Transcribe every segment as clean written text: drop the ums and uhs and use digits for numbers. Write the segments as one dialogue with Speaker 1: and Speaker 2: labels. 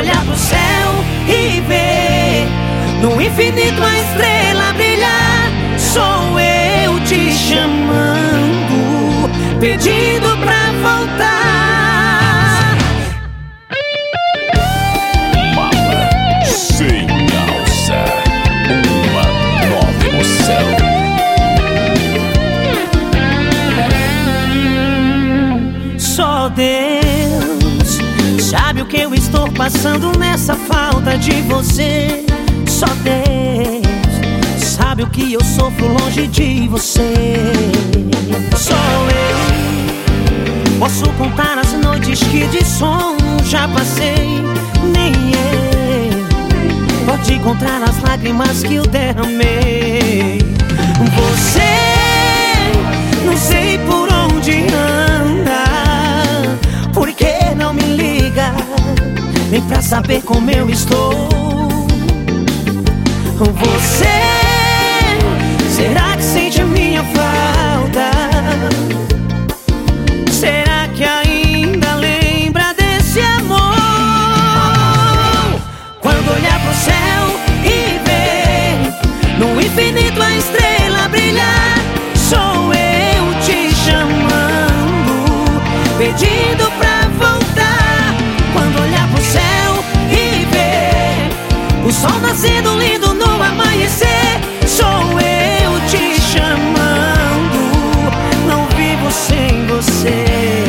Speaker 1: olhar pro céu e ver no infinito a estrela brilhar, sou eu te chamando, pedindo pra voltar.
Speaker 2: Mala sem alça, uma nova emoção.
Speaker 1: Só Deus sabe o que eu estou passando nessa falta de você. Só Deus sabe o que eu sofro longe de você. Só eu posso contar as noites que de sono já passei. Nem eu pode contar as lágrimas que eu derramei. Você não sei por onde anda, por que não me liga nem pra saber como eu estou. Você, será que sente a minha falta? Será que ainda lembra desse amor? Quando olhar pro céu e ver no infinito a estrela brilhar, sou eu te chamando, pedindo pra voltar. Quando olhar pro céu e ver o sol nascendo lindo no amanhecer, sou eu te chamando, não vivo sem você.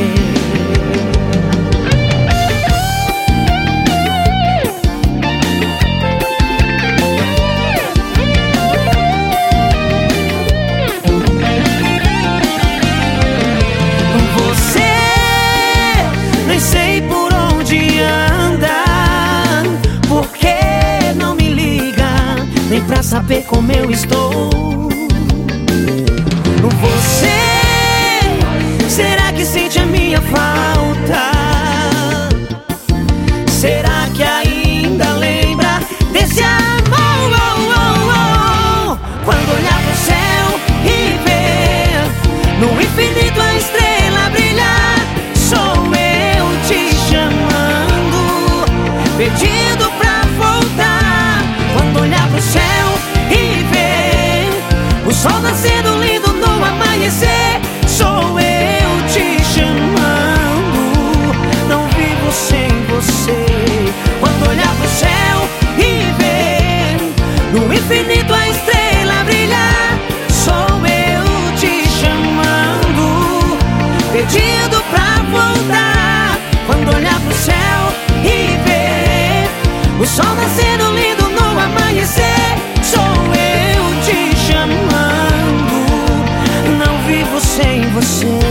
Speaker 1: Você nem sei por onde anda, por que não me liga nem pra saber como eu estou. Você, será que sente a minha falta? Será que ainda lembra desse amor? Quando olhar pro céu e ver no infinito a estrela brilhar, sou eu te chamando, pedindo pra voltar. Quando olhar pro céu e ver o sol nascendo lindo no amanhecer, sou eu te chamando, não vivo sem você. Quando olhar pro céu e ver no infinito a estrela brilhar, sou eu te chamando, pedindo pra voltar. Quando olhar pro céu e ver o sol nascendo lindo no amanhecer, sou eu te chamando, não vivo sem você.